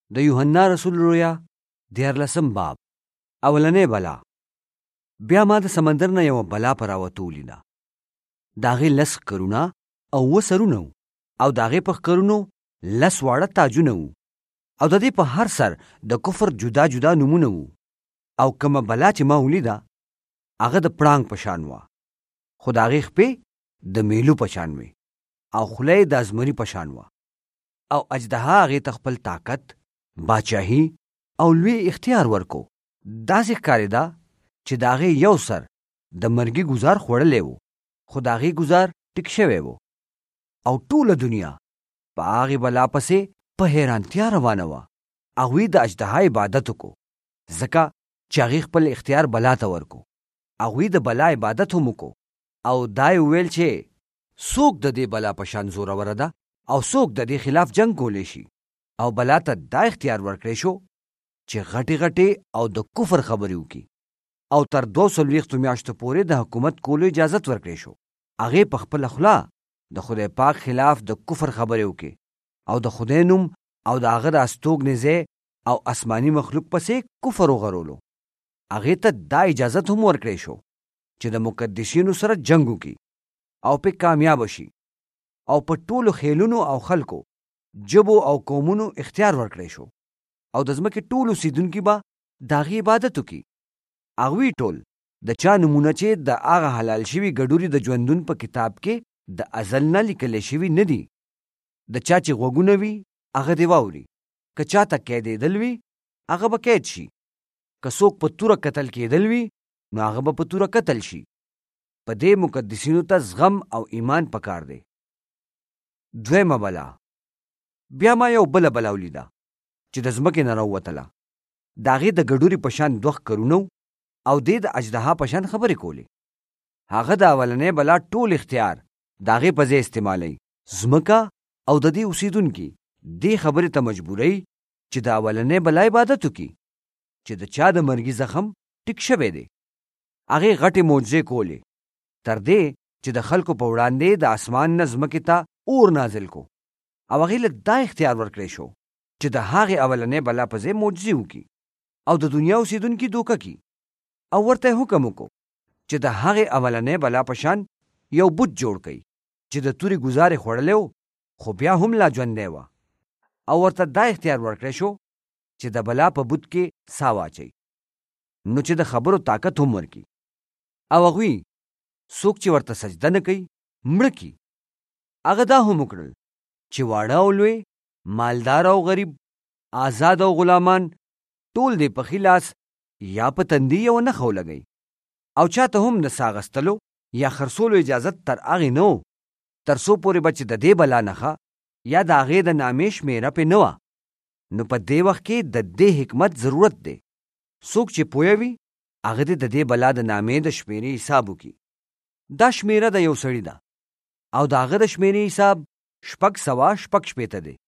د یوحنا رسول رؤیا 14 باب. اولنې بلا. بیا ما د سمندر نه یوه بلا په راوتو ولیده. د هغې 10 کرونه او 7 سرونه وو، او د هغې په ښکرونو 10 واړه تاجونه وو، او د دې په هر سر د کفر جدا جدا نومونه وو. او کومه بلا چې ما ولیده هغه د پړانګ په شان وه، خو د هغې خپې د میلو په شان وې، او خوله یې د ازمري په شان وه. او اجدها هغې ته خپل طاقت، باچاهي او لوی اختیار ورکو. داسې ښکارېده چې د هغې یو سر د مرګي ګزار خوړلی و، خو د هغې ګزار ټیک شوی و. او ټوله دنیا په هغې بلا پسې په حیرانتیا روانه وه. هغوی د اجدها عبادت وکړو، ځکه چې هغې خپل اختیار بلا ته ورکو. هغوی د بلا عبادت هم وکړو، او دا یې وویل چې څوک د دې بلا په شان زوروره ده، او څوک د دې خلاف جنگ کولی شي. او بلا ته دا اختیار ورکړی شو چې غټې غټې او د کفر خبرې وکړي، او تر 240 میاشتو پورې د حکومت کولو اجازت ورکړی شو. هغې په خپله خوله د خدای پاک خلاف د کفر خبرې وکړي، او د خدای نوم او د هغه د استوګنې ځای او آسماني مخلوق پسې کفر وغرولو. هغې ته دا اجازت هم ورکړی شو چې د مقدسینو سره جنګ وکړي او پې کامیاب شي، او په ټولو خیلونو او خلکو، جبو او قومونو اختیار ورکړی شو، او د ځمکې ټول اوسېدونکي به د هغې عبادت وکړي. هغوی ټول د چا نومونه چې د هغه حلال شوي ګډوري د ژوندون په کتاب کې د ازل نه لیکلی شوي نه دي. د چا چې غوږونه وي هغه دې واوري، که چا ته قیدېدل وي هغه به قید شي، که څوک په توره قتل کېدل وي نو هغه به په توره قتل شي. په دې مقدسینو ته زغم او ایمان پکار دی. دویمه بلا. بیا ما یو بله بلا ولیده چې د ځمکې نه راووتله. د هغې د ګډوري په شان 2 ښکرونه او دې د اجدها په شان خبرې کولې. هغه د اولنۍ بلا ټول اختیار د هغې په ځای استعمالوي. ځمکه او د دې اوسېدونکي دې خبرې ته مجبوروي چې د اولنۍ بلا عبادت وکړي چې د چا د مرګي زخم ټیک شوی دی. هغې غټې معجزې کولې، تر دې چې د خلکو په وړاندې د اسمان نه ځمکې ته اور نازل کو. او هغې له دا اختیار ورکړی شو چې د هغې اولنۍ بلا په ځای معجزې وکړي او د دنیا اوسېدونکي دوکه کړي، او ورته یې حکم وکړو چې د هغې اولنۍ بلا په شان یو بت جوړ کړي چې د تورې ګزار یې خوړلی و، خو بیا هم لا ژوندی وه. او ورته دا اختیار ورکړی شو چې د بلا په بت کې سا واچوي، نو چې د خبرو طاقت هم ورکړي. او هغوی څوک چې ورته سجده نه کوي مړه کړي. هغه دا هم وکړل چې واړه او لوی، مالدار او غریب، آزاد او غلامان، ټول دې په ښي لاس یا په تندي یوه نښه ولګوي. او چاته هم د ساه اخیستلو یا خرڅولو اجازت تر هغې نه و تر څو پورې به چې د دې بلا نښه یا د هغې د نامې شمېره پې نه وه. نو په دې وخت کې د دې حکمت ضرورت دی. څوک چې پوه وي هغه دې د دې بلا د نامې د شمېرې حساب وکړي. دا شمېره د یو سړي ده، او د هغه د شمېرې حساب 666 دی.